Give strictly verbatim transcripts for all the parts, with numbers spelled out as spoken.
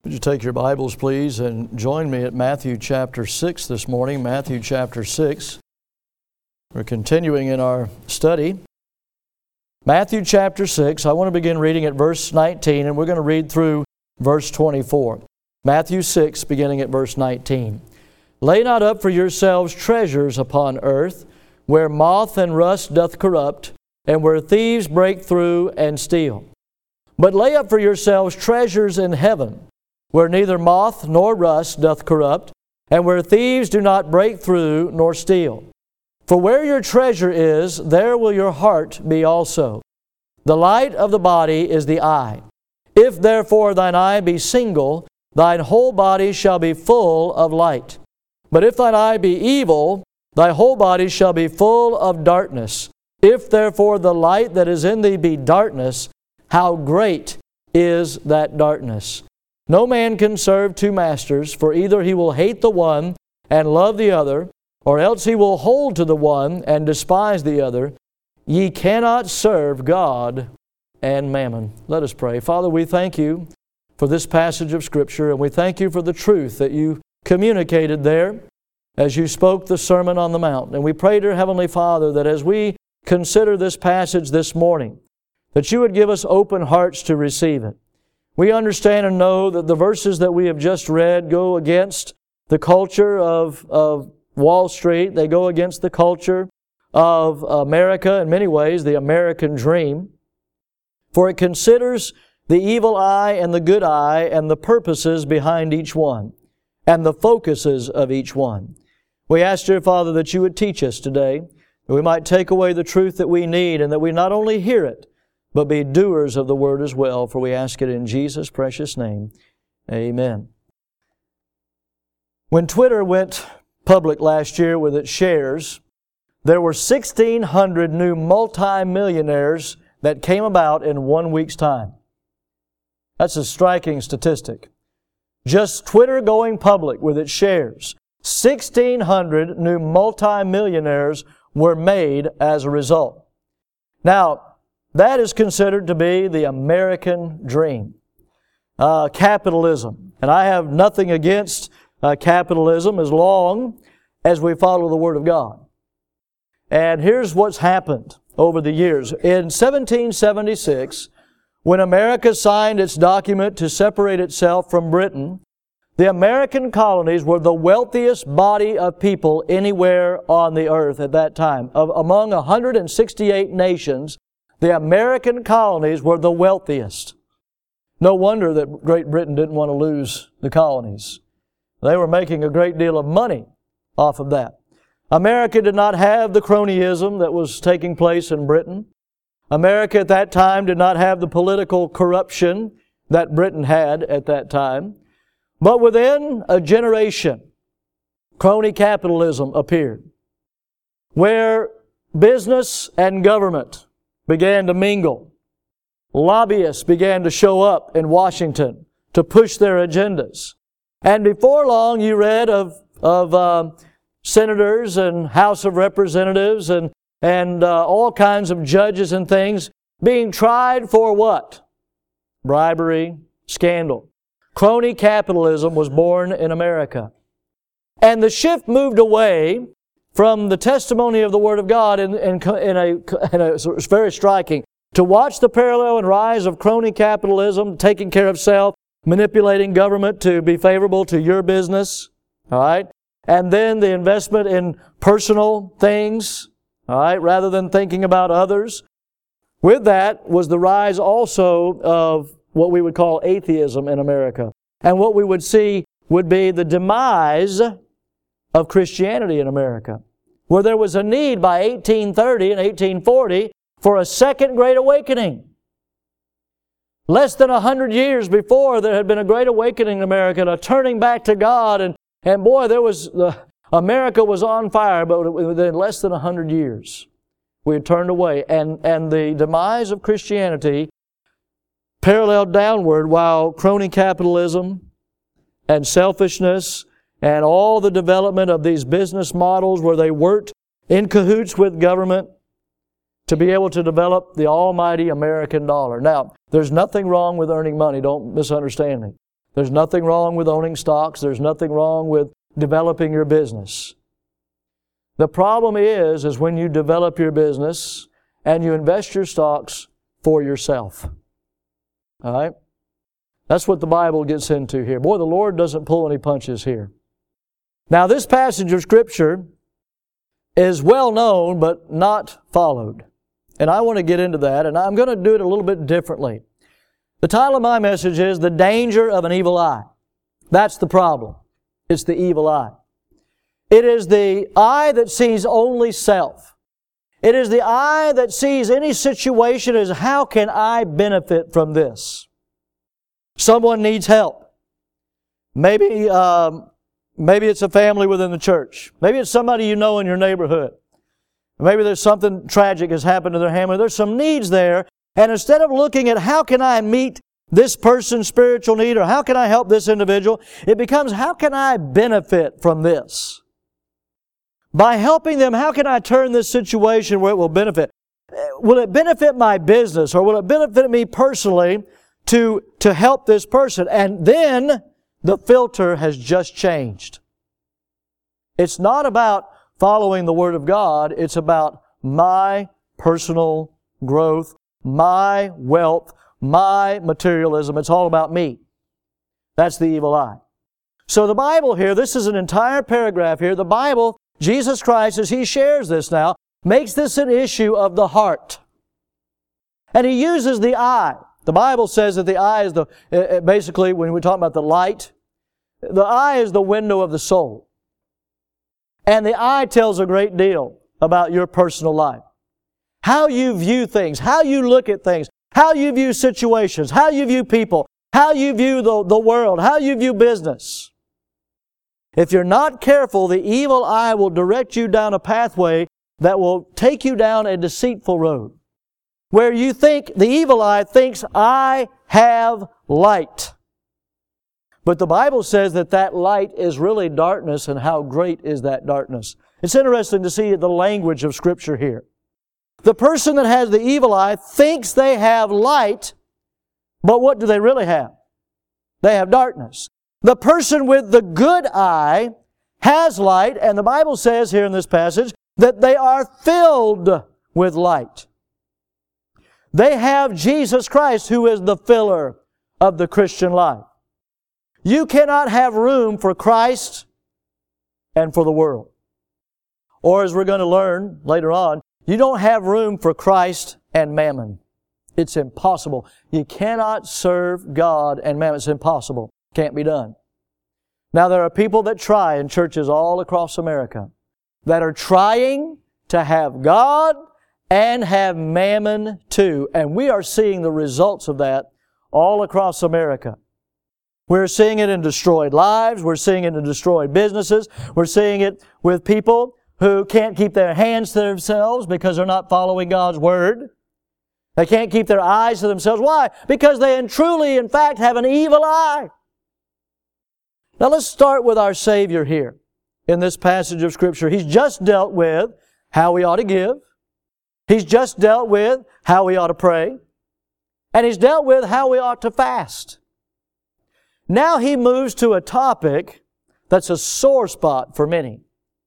Would you take your Bibles, please, and join me at Matthew chapter six this morning. Matthew chapter six. We're continuing in our study. Matthew chapter six, I want to begin reading at verse nineteen, and we're going to read through verse twenty-four. Matthew six, beginning at verse nineteen. Lay not up for yourselves treasures upon earth, where moth and rust doth corrupt, and where thieves break through and steal. But lay up for yourselves treasures in heaven, where neither moth nor rust doth corrupt, and where thieves do not break through nor steal. For where your treasure is, there will your heart be also. The light of the body is the eye. If therefore thine eye be single, thine whole body shall be full of light. But if thine eye be evil, thy whole body shall be full of darkness. If therefore the light that is in thee be darkness, how great is that darkness! No man can serve two masters, for either he will hate the one and love the other, or else he will hold to the one and despise the other. Ye cannot serve God and mammon. Let us pray. Father, we thank you for this passage of Scripture, and we thank you for the truth that you communicated there as you spoke the Sermon on the Mount. And we pray, dear Heavenly Father, that as we consider this passage this morning, that you would give us open hearts to receive it. We understand and know that the verses that we have just read go against the culture of, of Wall Street. They go against the culture of America in many ways, the American dream. For it considers the evil eye and the good eye and the purposes behind each one and the focuses of each one. We ask, dear Father, that you would teach us today, that we might take away the truth that we need and that we not only hear it, but be doers of the Word as well, for we ask it in Jesus' precious name. Amen. When Twitter went public last year with its shares, there were sixteen hundred new multimillionaires that came about in one week's time. That's a striking statistic. Just Twitter going public with its shares, sixteen hundred new multimillionaires were made as a result. Now, that is considered to be the American dream. Uh, capitalism. And I have nothing against uh, capitalism as long as we follow the Word of God. And here's what's happened over the years. In seventeen seventy-six, when America signed its document to separate itself from Britain, the American colonies were the wealthiest body of people anywhere on the earth at that time. Of, among one hundred sixty-eight nations, the American colonies were the wealthiest. No wonder that Great Britain didn't want to lose the colonies. They were making a great deal of money off of that. America did not have the cronyism that was taking place in Britain. America at that time did not have the political corruption that Britain had at that time. But within a generation, crony capitalism appeared, where business and government began to mingle. Lobbyists began to show up in Washington to push their agendas. And before long, you read of, of uh, senators and House of Representatives and, and uh, all kinds of judges and things being tried for what? Bribery, scandal. Crony capitalism was born in America. And the shift moved away from the testimony of the Word of God in, in, in, a, in a, it's very striking. To watch the parallel and rise of crony capitalism, taking care of self, manipulating government to be favorable to your business, all right? And then the investment in personal things, all right, rather than thinking about others. With that was the rise also of what we would call atheism in America. And what we would see would be the demise of Christianity in America, where there was a need by eighteen thirty and eighteen forty for a second Great Awakening. Less than a hundred years before, there had been a Great Awakening in America, and a turning back to God, and, and boy, there was, the, America was on fire, but within less than a hundred years, we had turned away, and, and the demise of Christianity paralleled downward, while crony capitalism and selfishness and all the development of these business models where they worked in cahoots with government to be able to develop the almighty American dollar. Now, there's nothing wrong with earning money. Don't misunderstand me. There's nothing wrong with owning stocks. There's nothing wrong with developing your business. The problem is, is when you develop your business and you invest your stocks for yourself. All right? That's what the Bible gets into here. Boy, the Lord doesn't pull any punches here. Now, this passage of Scripture is well known but not followed. And I want to get into that, and I'm going to do it a little bit differently. The title of my message is The Danger of an Evil Eye. That's the problem. It's the evil eye. It is the eye that sees only self. It is the eye that sees any situation as, how can I benefit from this? Someone needs help. Maybe, um, maybe it's a family within the church. Maybe it's somebody you know in your neighborhood. Maybe there's something tragic has happened to their family. There's some needs there. And instead of looking at how can I meet this person's spiritual need or how can I help this individual, it becomes how can I benefit from this? By helping them, how can I turn this situation where it will benefit? Will it benefit my business or will it benefit me personally to, to help this person? And then the filter has just changed. It's not about following the Word of God. It's about my personal growth, my wealth, my materialism. It's all about me. That's the evil eye. So the Bible here, this is an entire paragraph here. The Bible, Jesus Christ, as He shares this now, makes this an issue of the heart. And He uses the eye. The Bible says that the eye is the, basically, when we talk about the light, the eye is the window of the soul. And the eye tells a great deal about your personal life. How you view things, how you look at things, how you view situations, how you view people, how you view the, the world, how you view business. If you're not careful, the evil eye will direct you down a pathway that will take you down a deceitful road. Where you think, the evil eye thinks, I have light. But the Bible says that that light is really darkness, and how great is that darkness. It's interesting to see the language of Scripture here. The person that has the evil eye thinks they have light, but what do they really have? They have darkness. The person with the good eye has light, and the Bible says here in this passage that they are filled with light. They have Jesus Christ, who is the filler of the Christian life. You cannot have room for Christ and for the world. Or as we're going to learn later on, you don't have room for Christ and mammon. It's impossible. You cannot serve God and mammon. It's impossible. Can't be done. Now there are people that try in churches all across America that are trying to have God and have mammon too. And we are seeing the results of that all across America. We're seeing it in destroyed lives. We're seeing it in destroyed businesses. We're seeing it with people who can't keep their hands to themselves because they're not following God's Word. They can't keep their eyes to themselves. Why? Because they truly, in fact, have an evil eye. Now let's start with our Savior here in this passage of Scripture. He's just dealt with how we ought to give. He's just dealt with how we ought to pray. And He's dealt with how we ought to fast. Now He moves to a topic that's a sore spot for many.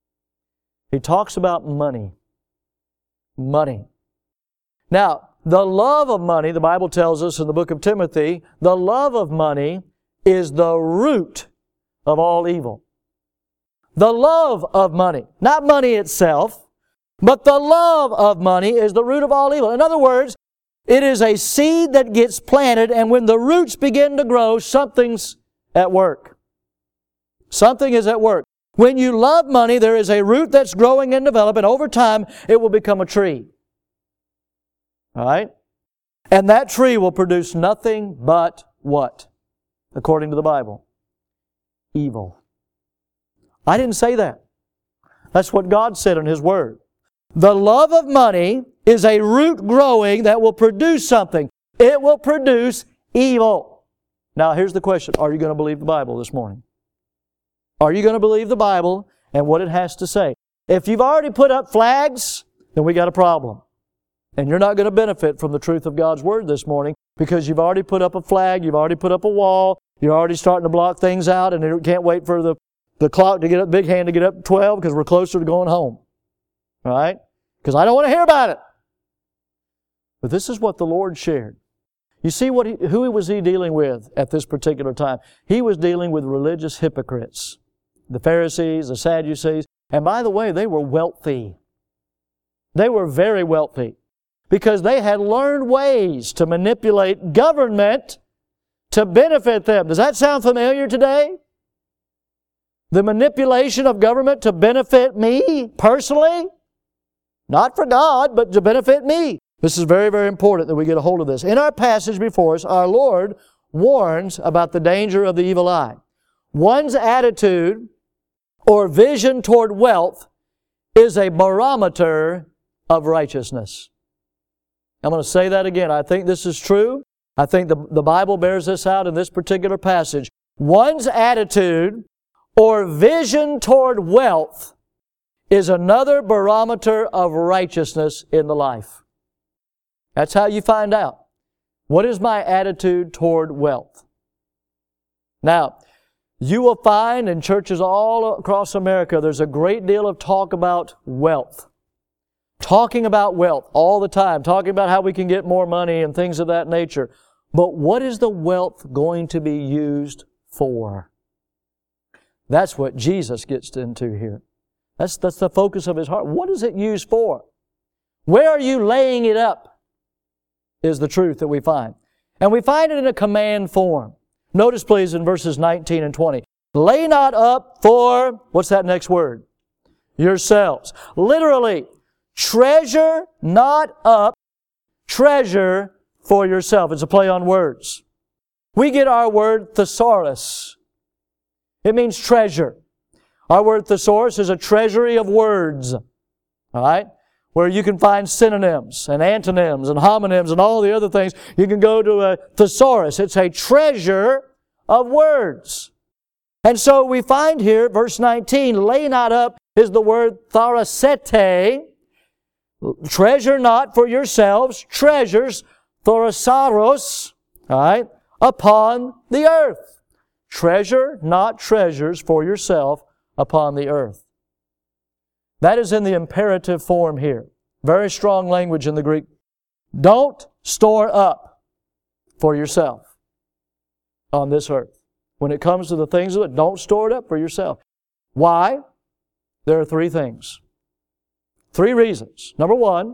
He talks about money. Money. Now, the love of money, the Bible tells us in the book of Timothy, the love of money is the root of all evil. The love of money. Not money itself, but the love of money is the root of all evil. In other words, it is a seed that gets planted, and when the roots begin to grow, something's at work. Something is at work. When you love money, there is a root that's growing and developing. Over time, it will become a tree. All right? And that tree will produce nothing but what? According to the Bible. Evil. I didn't say that. That's what God said in His Word. The love of money is a root growing that will produce something. It will produce evil. Now, here's the question. Are you going to believe the Bible this morning? Are you going to believe the Bible and what it has to say? If you've already put up flags, then we got a problem. And you're not going to benefit from the truth of God's Word this morning because you've already put up a flag, you've already put up a wall, You're already starting to block things out, and you can't wait for the, the clock to get up, big hand to get up at twelve because we're closer to going home. All right? Because I don't want to hear about it. But this is what the Lord shared. You see what he, who was He dealing with at this particular time? He was dealing with religious hypocrites. The Pharisees, the Sadducees. And by the way, they were wealthy. They were very wealthy. Because they had learned ways to manipulate government to benefit them. Does that sound familiar today? The manipulation of government to benefit me personally? Not for God, but to benefit me. This is very, very important that we get a hold of this. In our passage before us, our Lord warns about the danger of the evil eye. One's attitude or vision toward wealth is a barometer of righteousness. I'm going to say that again. I think this is true. I think the, the Bible bears this out in this particular passage. One's attitude or vision toward wealth is another barometer of righteousness in the life. That's how you find out. What is my attitude toward wealth? Now, you will find in churches all across America, there's a great deal of talk about wealth. Talking about wealth all the time. Talking about how we can get more money and things of that nature. But what is the wealth going to be used for? That's what Jesus gets into here. That's, that's the focus of His heart. What is it used for? Where are you laying it up? Is the truth that we find. And we find it in a command form. Notice please in verses nineteen and twenty. Lay not up for, what's that next word? Yourselves. Literally, treasure not up, treasure for yourself. It's a play on words. We get our word thesaurus. It means treasure. Our word thesaurus is a treasury of words. All right? Where you can find synonyms and antonyms and homonyms and all the other things. You can go to a thesaurus. It's a treasure of words. And so we find here, verse nineteen, lay not up is the word thoracetes. Treasure not for yourselves, treasures, thorasaros, all right, upon the earth. Treasure not treasures for yourself upon the earth. That is in the imperative form here. Very strong language in the Greek. Don't store up for yourself on this earth. When it comes to the things of it, don't store it up for yourself. Why? There are three things. Three reasons. Number one,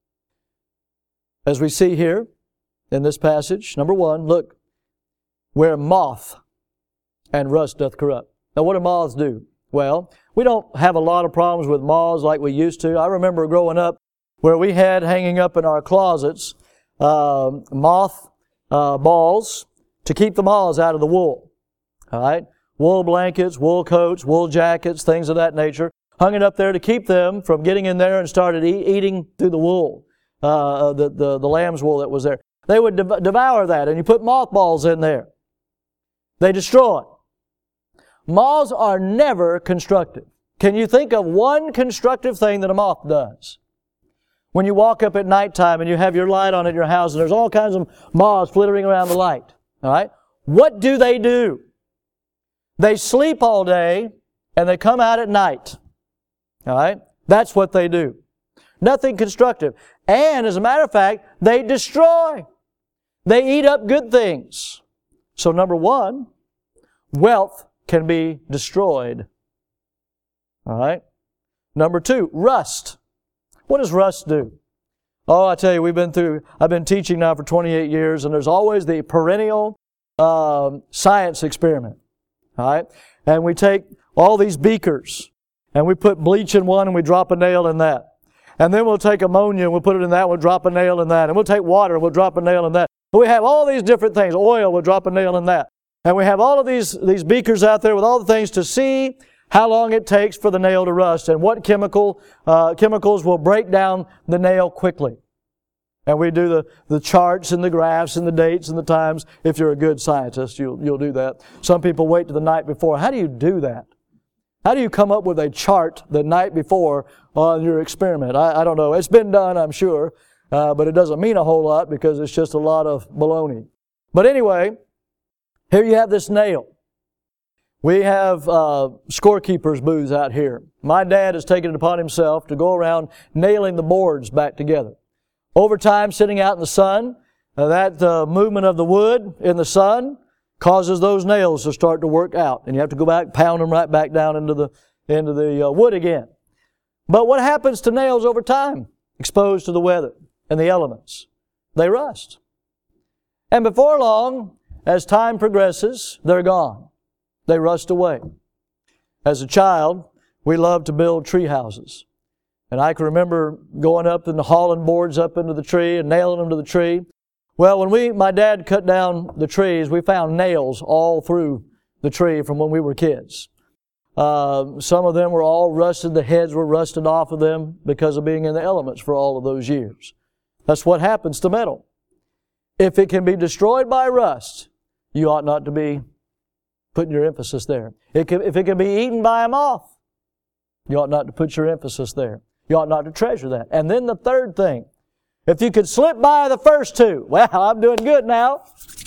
as we see here in this passage, number one, look, where moth and rust doth corrupt. Now what do moths do? Well, we don't have a lot of problems with moths like we used to. I remember growing up where we had hanging up in our closets uh, moth uh, balls to keep the moths out of the wool. All right? Wool blankets, wool coats, wool jackets, things of that nature. Hung it up there to keep them from getting in there and started e- eating through the wool, uh, the, the, the lamb's wool that was there. They would de- devour that, and you put mothballs in there. They destroy it. Moths are never constructive. Can you think of one constructive thing that a moth does? When you walk up at nighttime and you have your light on at your house and there's all kinds of moths flittering around the light. All right? What do they do? They sleep all day and they come out at night. All right? That's what they do. Nothing constructive. And as a matter of fact, they destroy. They eat up good things. So number one, wealth can be destroyed. All right? Number two, rust. What does rust do? Oh, I tell you, we've been through, I've been teaching now for twenty-eight years, and there's always the perennial um, science experiment. All right? And we take all these beakers, and we put bleach in one, and we drop a nail in that. And then we'll take ammonia, and we'll put it in that, and we'll drop a nail in that. And we'll take water, and we'll drop a nail in that. But we have all these different things. Oil, we'll drop a nail in that. And we have all of these, these beakers out there with all the things to see how long it takes for the nail to rust and what chemical uh, chemicals will break down the nail quickly. And we do the, the charts and the graphs and the dates and the times. If you're a good scientist, you'll, you'll do that. Some people wait to the night before. How do you do that? How do you come up with a chart the night before on your experiment? I, I don't know. It's been done, I'm sure, uh, but it doesn't mean a whole lot because it's just a lot of baloney. But anyway, Here you have this nail. We have uh, scorekeepers' booths out here. My dad has taken it upon himself to go around nailing the boards back together. Over time, sitting out in the sun, uh, that uh, movement of the wood in the sun causes those nails to start to work out. And you have to go back, pound them right back down into the, into the uh, wood again. But what happens to nails over time? Exposed to the weather and the elements. They rust. And before long, as time progresses, they're gone. They rust away. As a child, we loved to build tree houses. And I can remember going up and hauling boards up into the tree and nailing them to the tree. Well, when we, my dad cut down the trees, we found nails all through the tree from when we were kids. Uh, some of them were all rusted. The heads were rusted off of them because of being in the elements for all of those years. That's what happens to metal. If it can be destroyed by rust, you ought not to be putting your emphasis there. It can, if it can be eaten by a moth, you ought not to put your emphasis there. You ought not to treasure that. And then the third thing, if you could slip by the first two, well, I'm doing good now.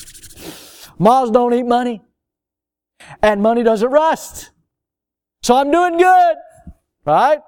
Moths don't eat money, and money doesn't rust. So I'm doing good, right?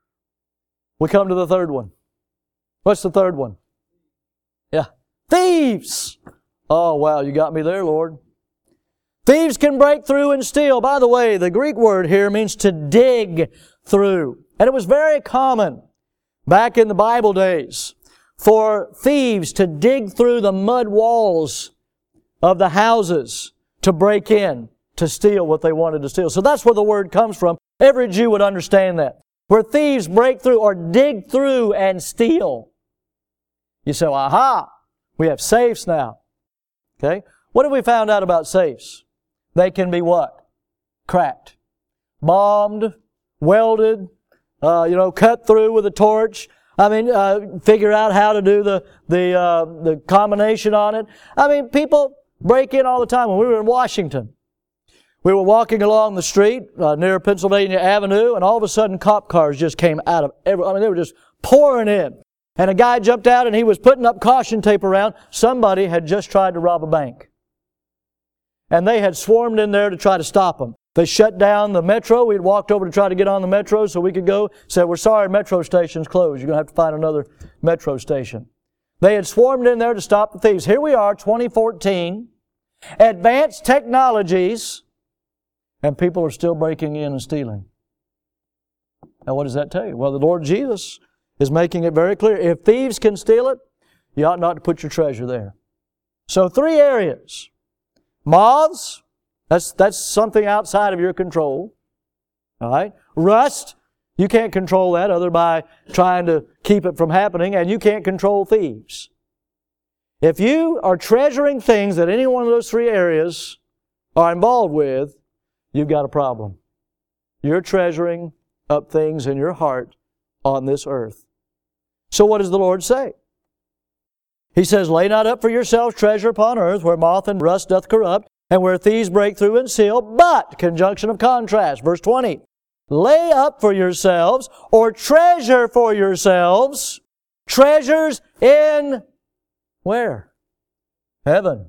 We come to the third one. What's the third one? Yeah. Thieves. Oh, wow, you got me there, Lord. Thieves can break through and steal. By the way, the Greek word here means to dig through. And it was very common back in the Bible days for thieves to dig through the mud walls of the houses to break in, to steal what they wanted to steal. So that's where the word comes from. Every Jew would understand that. Where thieves break through or dig through and steal. You say, aha, we have safes now. Okay? What have we found out about safes? They can be what? Cracked. Bombed, welded, uh, you know, cut through with a torch. I mean, uh, figure out how to do the, the, uh, the combination on it. I mean, people break in all the time. When we were in Washington, we were walking along the street uh, near Pennsylvania Avenue, and all of a sudden cop cars just came out of every, I mean, they were just pouring in. And a guy jumped out and he was putting up caution tape around. Somebody had just tried to rob a bank. And they had swarmed in there to try to stop them. They shut down the metro. We'd walked over to try to get on the metro so we could go. Said, we're sorry, metro station's closed. You're going to have to find another metro station. They had swarmed in there to stop the thieves. Here we are, twenty fourteen. Advanced technologies. And people are still breaking in and stealing. Now what does that tell you? Well, the Lord Jesus is making it very clear. If thieves can steal it, you ought not to put your treasure there. So three areas. Moths, that's, that's something outside of your control. All right? Rust, you can't control that other by trying to keep it from happening, and you can't control thieves. If you are treasuring things that any one of those three areas are involved with, you've got a problem. You're treasuring up things in your heart on this earth. So what does the Lord say? He says, lay not up for yourselves treasure upon earth, where moth and rust doth corrupt, and where thieves break through and steal, but, conjunction of contrast, verse twenty, lay up for yourselves, or treasure for yourselves, treasures in, where? Heaven.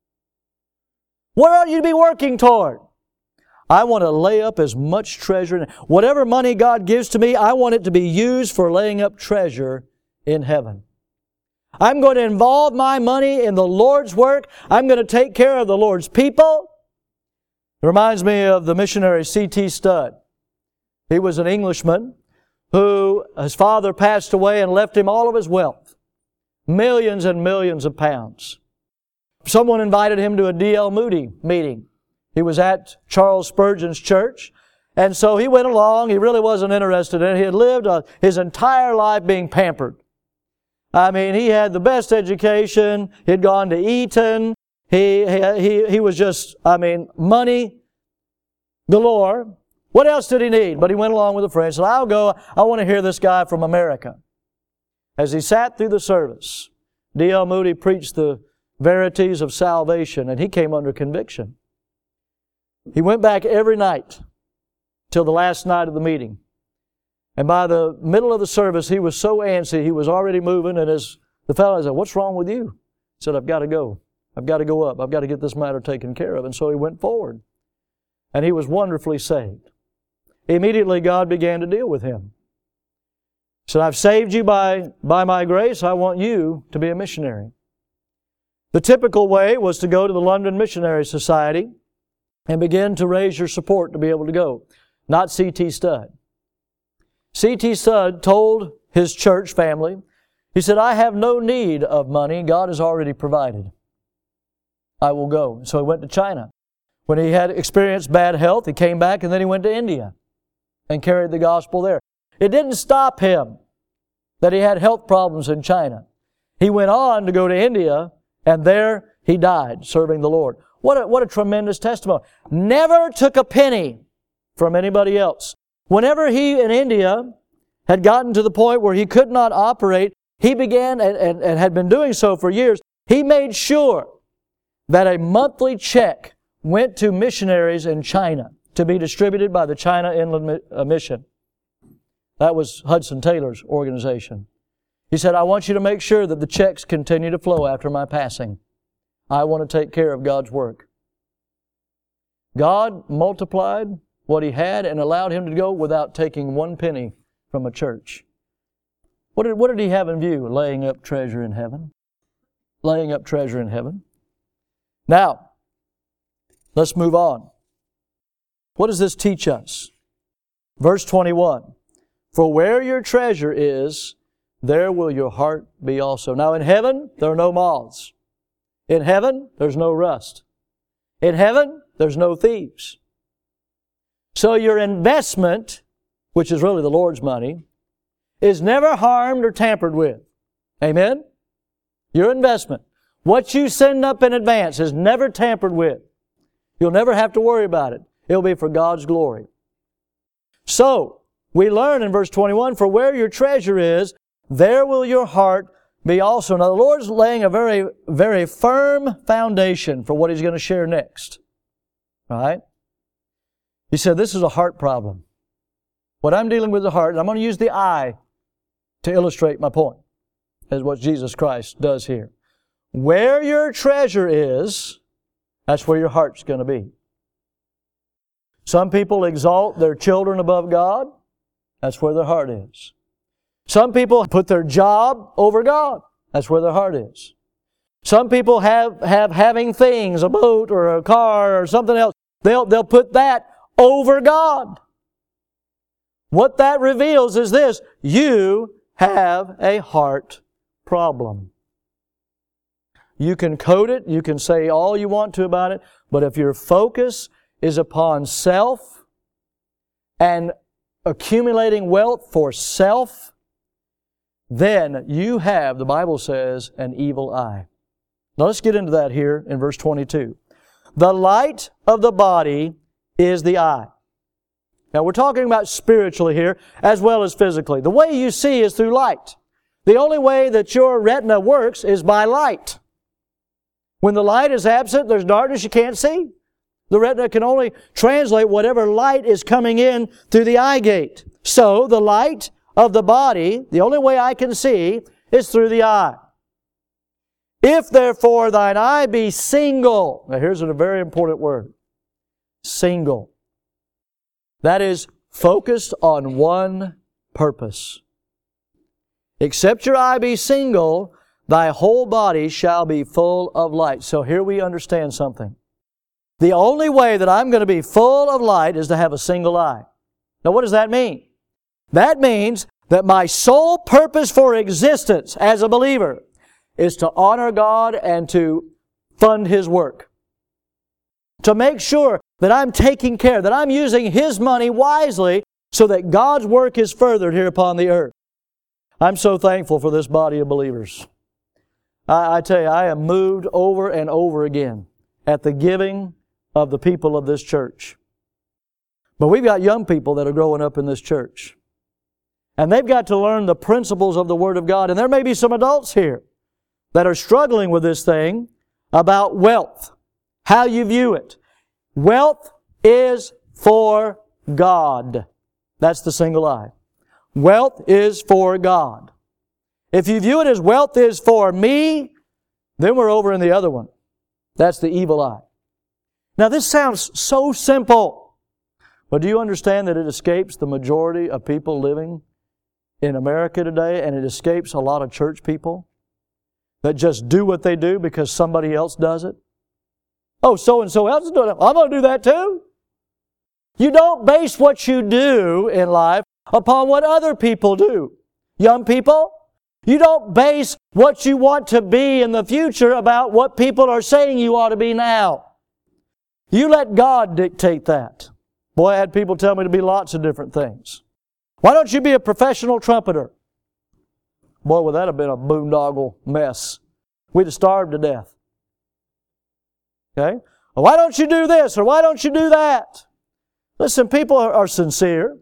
What ought you to be working toward? I want to lay up as much treasure. Whatever money God gives to me, I want it to be used for laying up treasure in heaven. I'm going to involve my money in the Lord's work. I'm going to take care of the Lord's people. It reminds me of the missionary C T Studd. He was an Englishman who, his father passed away and left him all of his wealth. Millions and millions of pounds. Someone invited him to a D L Moody meeting. He was at Charles Spurgeon's church. And so he went along. He really wasn't interested in it. He had lived uh, his entire life being pampered. I mean, he had the best education. He'd gone to Eton. He, he, he was just, I mean, money galore. What else did he need? But he went along with a friend and said, I'll go. I want to hear this guy from America. As he sat through the service, D L Moody preached the verities of salvation, and he came under conviction. He went back every night till the last night of the meeting. And by the middle of the service, he was so antsy, he was already moving, and as the fellow said, what's wrong with you? He said, I've got to go. I've got to go up. I've got to get this matter taken care of. And so he went forward. And he was wonderfully saved. Immediately God began to deal with him. He said, I've saved you by, by my grace. I want you to be a missionary. The typical way was to go to the London Missionary Society and begin to raise your support to be able to go. Not C T Studd. C T Studd told his church family, he said, I have no need of money. God has already provided. I will go. So he went to China. When he had experienced bad health, he came back and then he went to India and carried the gospel there. It didn't stop him that he had health problems in China. He went on to go to India, and there he died serving the Lord. What a, what a tremendous testimony. Never took a penny from anybody else. Whenever he in India had gotten to the point where he could not operate, he began, and, and, and had been doing so for years, he made sure that a monthly check went to missionaries in China to be distributed by the China Inland Mission. That was Hudson Taylor's organization. He said, I want you to make sure that the checks continue to flow after my passing. I want to take care of God's work. God multiplied what he had and allowed him to go without taking one penny from a church. What did, what did he have in view? Laying up treasure in heaven. Laying up treasure in heaven. Now, let's move on. What does this teach us? Verse twenty-one. For where your treasure is, there will your heart be also. Now in heaven, there are no moths. In heaven, there's no rust. In heaven, there's no thieves. So your investment, which is really the Lord's money, is never harmed or tampered with. Amen? Your investment. What you send up in advance is never tampered with. You'll never have to worry about it. It'll be for God's glory. So, we learn in verse twenty-one, for where your treasure is, there will your heart be also. Now the Lord's laying a very, very firm foundation for what He's going to share next. Right? He said this is a heart problem. What I'm dealing with is the heart, and I'm going to use the eye to illustrate my point, as what Jesus Christ does here. Where your treasure is, that's where your heart's going to be. Some people exalt their children above God. That's where their heart is. Some people put their job over God. That's where their heart is. Some people have, have having things, a boat or a car or something else. They'll, they'll put that over God. What that reveals is this: you have a heart problem. You can code it, you can say all you want to about it, but if your focus is upon self and accumulating wealth for self, then you have, the Bible says, an evil eye. Now let's get into that here in verse twenty-two. The light of the body is the eye. Now we're talking about spiritually here as well as physically. The way you see is through light. The only way that your retina works is by light. When the light is absent, there's darkness, you can't see. The retina can only translate whatever light is coming in through the eye gate. So the light of the body, the only way I can see, is through the eye. If therefore thine eye be single, now here's a very important word, single. That is focused on one purpose. Except your eye be single, thy whole body shall be full of light. So here we understand something. The only way that I'm going to be full of light is to have a single eye. Now what does that mean? That means that my sole purpose for existence as a believer is to honor God and to fund His work. To make sure that I'm taking care, that I'm using His money wisely so that God's work is furthered here upon the earth. I'm so thankful for this body of believers. I, I tell you, I am moved over and over again at the giving of the people of this church. But we've got young people that are growing up in this church. And they've got to learn the principles of the Word of God. And there may be some adults here that are struggling with this thing about wealth, how you view it. Wealth is for God. That's the single eye. Wealth is for God. If you view it as wealth is for me, then we're over in the other one. That's the evil eye. Now this sounds so simple, but do you understand that it escapes the majority of people living in America today, and it escapes a lot of church people that just do what they do because somebody else does it? Oh, so-and-so else is doing it. I'm going to do that too. You don't base what you do in life upon what other people do. Young people, you don't base what you want to be in the future about what people are saying you ought to be now. You let God dictate that. Boy, I had people tell me to be lots of different things. Why don't you be a professional trumpeter? Boy, would that have been a boondoggle mess. We'd have starved to death. Okay? Well, why don't you do this or why don't you do that? Listen, people are, are sincere.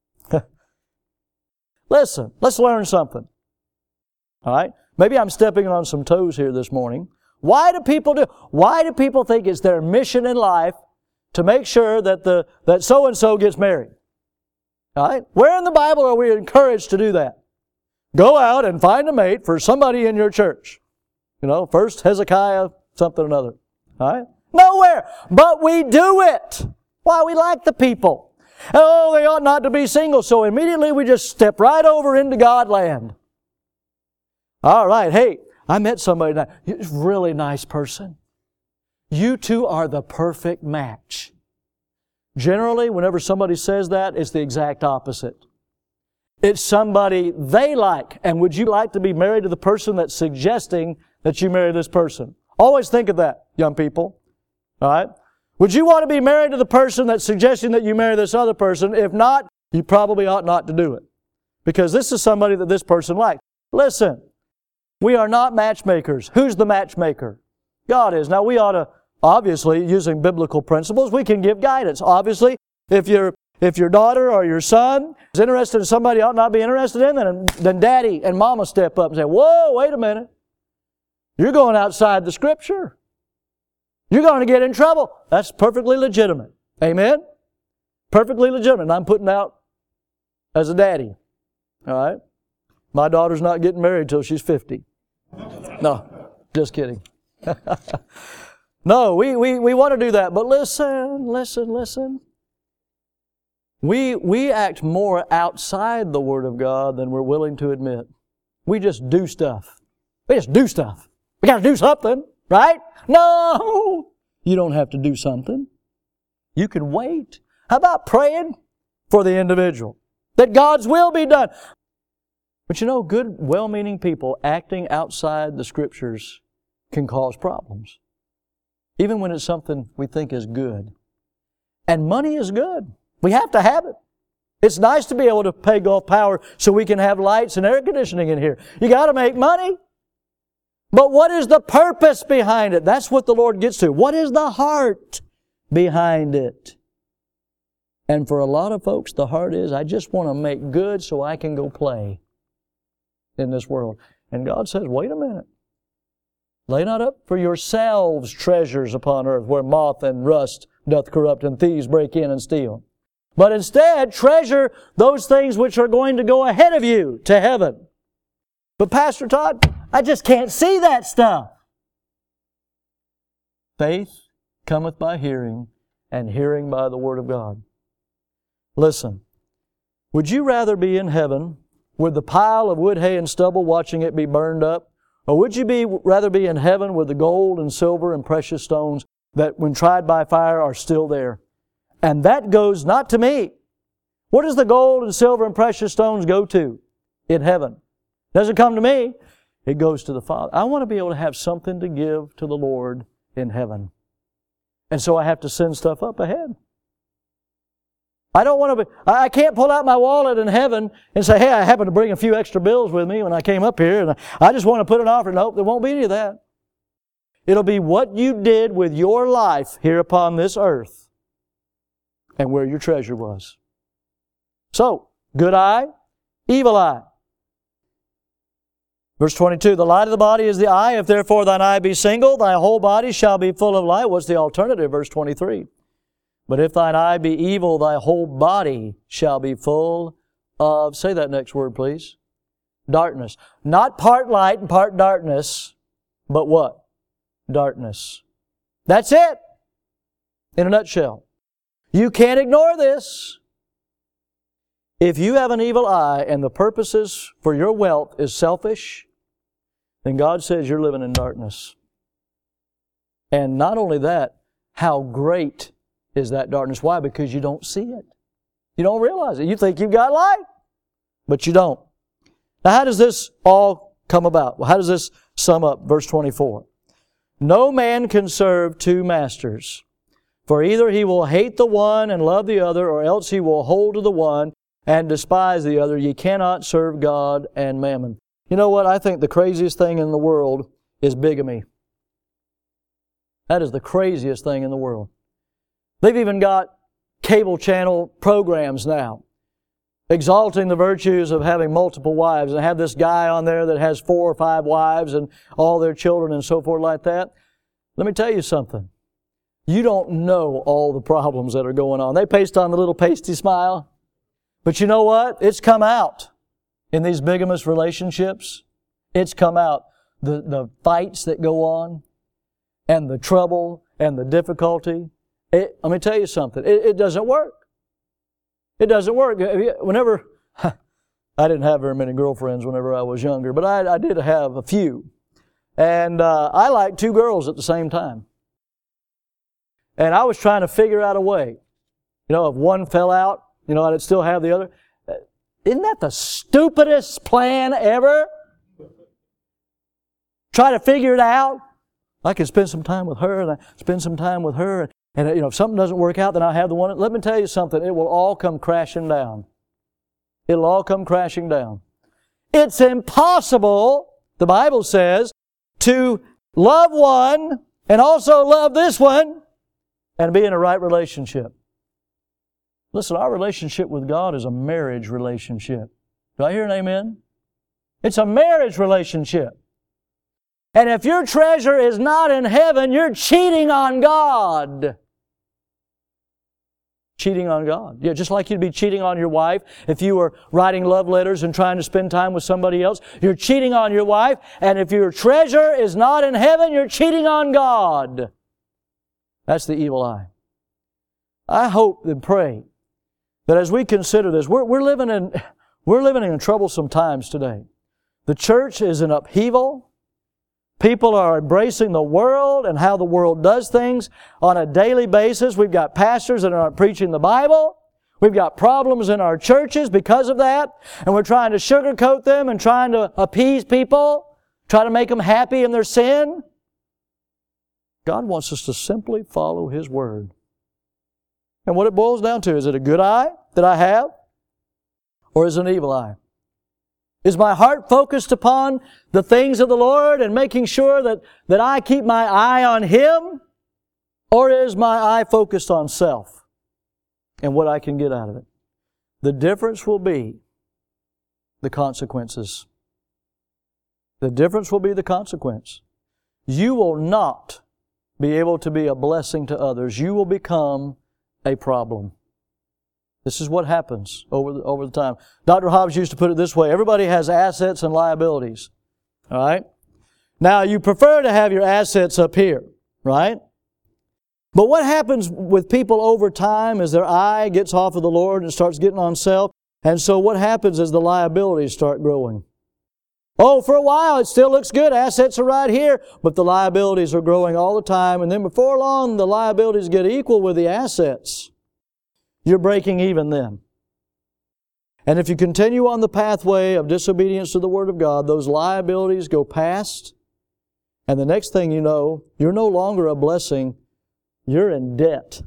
Listen, let's learn something. All right? Maybe I'm stepping on some toes here this morning. Why do people do? Why do people think it's their mission in life to make sure that the that so and so gets married? All right? Where in the Bible are we encouraged to do that? Go out and find a mate for somebody in your church. You know, first Hezekiah, something or another. All right? Nowhere. But we do it. Why? We like the people. Oh, they ought not to be single. So immediately we just step right over into God land. All right. Hey, I met somebody. He's a really nice person. You two are the perfect match. Generally, whenever somebody says that, it's the exact opposite. It's somebody they like. And would you like to be married to the person that's suggesting that you marry this person? Always think of that, young people. All right? Would you want to be married to the person that's suggesting that you marry this other person? If not, you probably ought not to do it. Because this is somebody that this person likes. Listen, we are not matchmakers. Who's the matchmaker? God is. Now we ought to, obviously, using biblical principles, we can give guidance. Obviously, if your if your daughter or your son is interested in somebody ought not be interested in, then, then daddy and mama step up and say, whoa, wait a minute. You're going outside the Scripture. You're going to get in trouble. That's perfectly legitimate. Amen? Perfectly legitimate. And I'm putting out as a daddy. All right? My daughter's not getting married till she's fifty. No, just kidding. No, we, we, we want to do that. But listen, listen, listen. We, we act more outside the Word of God than we're willing to admit. We just do stuff. We just do stuff. We got to do something, right? No! You don't have to do something. You can wait. How about praying for the individual? That God's will be done. But you know, good, well-meaning people acting outside the Scriptures can cause problems. Even when it's something we think is good. And money is good. We have to have it. It's nice to be able to pay Gulf Power so we can have lights and air conditioning in here. You got to make money. But what is the purpose behind it? That's what the Lord gets to. What is the heart behind it? And for a lot of folks, the heart is, I just want to make good so I can go play in this world. And God says, wait a minute. Lay not up for yourselves treasures upon earth, where moth and rust doth corrupt and thieves break in and steal. But instead, treasure those things which are going to go ahead of you to heaven. But Pastor Todd, I just can't see that stuff. Faith cometh by hearing, and hearing by the Word of God. Listen, would you rather be in heaven with the pile of wood, hay, and stubble watching it be burned up? Or would you be rather be in heaven with the gold and silver and precious stones that when tried by fire are still there? And that goes not to me. What does the gold and silver and precious stones go to in heaven? It doesn't come to me. It goes to the Father. I want to be able to have something to give to the Lord in heaven. And so I have to send stuff up ahead. I don't want to be, I can't pull out my wallet in heaven and say, hey, I happen to bring a few extra bills with me when I came up here, and I just want to put an offering. Nope, there won't be any of that. It'll be what you did with your life here upon this earth and where your treasure was. So, good eye, evil eye. Verse twenty-two, the light of the body is the eye. If therefore thine eye be single, thy whole body shall be full of light. What's the alternative? Verse twenty-three. But if thine eye be evil, thy whole body shall be full of, say that next word, please. Darkness. Not part light and part darkness, but what? Darkness. That's it. In a nutshell. You can't ignore this. If you have an evil eye and the purposes for your wealth is selfish, then God says you're living in darkness. And not only that, how great is that darkness? Why? Because you don't see it. You don't realize it. You think you've got light, but you don't. Now, how does this all come about? Well, how does this sum up? Verse twenty-four. No man can serve two masters, for either he will hate the one and love the other, or else he will hold to the one and despise the other. Ye cannot serve God and mammon. You know what? I think the craziest thing in the world is bigamy. That is the craziest thing in the world. They've even got cable channel programs now exalting the virtues of having multiple wives, and have this guy on there that has four or five wives and all their children and so forth like that. Let me tell you something. You don't know all the problems that are going on. They paste on the little pasty smile. But you know what? It's come out in these bigamous relationships. It's come out. The, the fights that go on and the trouble and the difficulty. It, let me tell you something. It, it doesn't work. It doesn't work. Whenever, I didn't have very many girlfriends whenever I was younger, but I, I did have a few. And uh, I liked two girls at the same time. And I was trying to figure out a way. You know, if one fell out, you know, I'd still have the other. Isn't that the stupidest plan ever? Try to figure it out. I can spend some time with her, and I spend some time with her, and, and you know, if something doesn't work out, then I'll have the one. Let me tell you something. It will all come crashing down. It'll all come crashing down. It's impossible, the Bible says, to love one and also love this one and be in a right relationship. Listen, our relationship with God is a marriage relationship. Do I hear an amen? It's a marriage relationship. And if your treasure is not in heaven, you're cheating on God. Cheating on God. Yeah, just like you'd be cheating on your wife if you were writing love letters and trying to spend time with somebody else. You're cheating on your wife. And if your treasure is not in heaven, you're cheating on God. That's the evil eye. I hope and pray that as we consider this, we're, we're living in, we're living in troublesome times today. The church is in upheaval. People are embracing the world and how the world does things on a daily basis. We've got pastors that aren't preaching the Bible. We've got problems in our churches because of that. And we're trying to sugarcoat them and trying to appease people, try to make them happy in their sin. God wants us to simply follow His Word. And what it boils down to, is it a good eye that I have? Or is it an evil eye? Is my heart focused upon the things of the Lord and making sure that, that I keep my eye on Him? Or is my eye focused on self and what I can get out of it? The difference will be the consequences. The difference will be the consequence. You will not be able to be a blessing to others. You will become a problem. This is what happens over the, over the time. Doctor Hobbs used to put it this way. Everybody has assets and liabilities. All right? Now, you prefer to have your assets up here, right? But what happens with people over time is their eye gets off of the Lord and starts getting on self. And so what happens is the liabilities start growing. Oh, for a while it still looks good. Assets are right here. But the liabilities are growing all the time. And then before long, the liabilities get equal with the assets. You're breaking even then. And if you continue on the pathway of disobedience to the Word of God, those liabilities go past. And the next thing you know, you're no longer a blessing. You're in debt.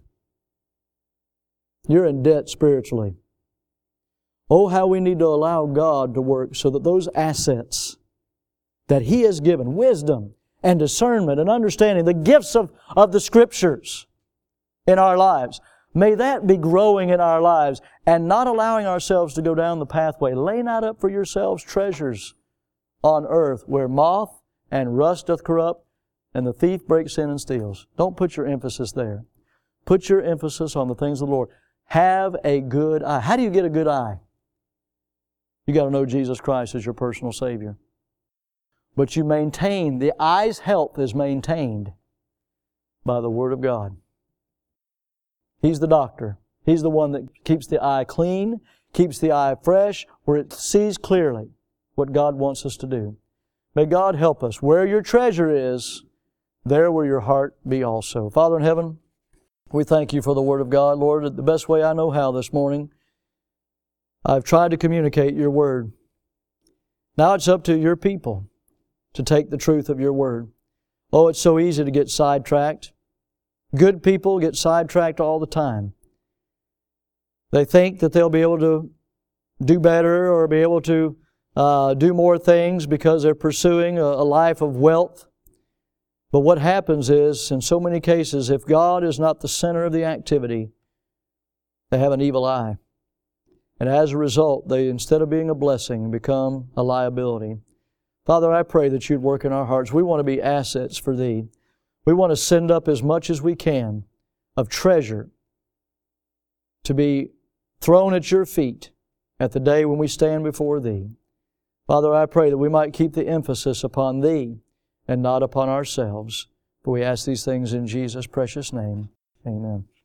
You're in debt spiritually. Oh, how we need to allow God to work so that those assets that He has given, wisdom and discernment and understanding, the gifts of, of the Scriptures in our lives, may that be growing in our lives and not allowing ourselves to go down the pathway. Lay not up for yourselves treasures on earth where moth and rust doth corrupt and the thief breaks in and steals. Don't put your emphasis there. Put your emphasis on the things of the Lord. Have a good eye. How do you get a good eye? You got to know Jesus Christ as your personal Savior. But you maintain, the eye's health is maintained by the Word of God. He's the doctor. He's the one that keeps the eye clean, keeps the eye fresh, where it sees clearly what God wants us to do. May God help us. Where your treasure is, there will your heart be also. Father in heaven, we thank You for the Word of God. Lord, the best way I know how this morning, I've tried to communicate Your Word. Now it's up to Your people to take the truth of Your Word. Oh, it's so easy to get sidetracked. Good people get sidetracked all the time. They think that they'll be able to do better or be able to uh, do more things because they're pursuing a, a life of wealth. But what happens is, in so many cases, if God is not the center of the activity, they have an evil eye. And as a result, they, instead of being a blessing, become a liability. Father, I pray that You'd work in our hearts. We want to be assets for Thee. We want to send up as much as we can of treasure to be thrown at Your feet at the day when we stand before Thee. Father, I pray that we might keep the emphasis upon Thee and not upon ourselves. For we ask these things in Jesus' precious name. Amen.